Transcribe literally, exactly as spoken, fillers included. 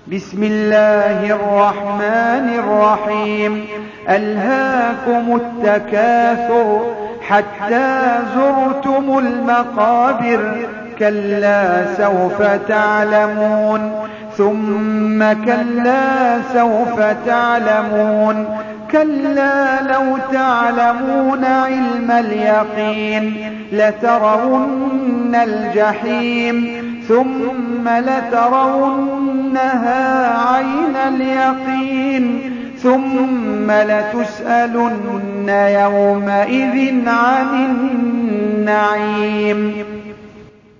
بسم الله الرحمن الرحيم ألهاكم التكاثر حتى زرتم المقابر كلا سوف تعلمون ثم كلا سوف تعلمون كلا لو تعلمون علم اليقين لترون الجحيم ثم لترونها عين اليقين ثم لتسألن يومئذ عن النعيم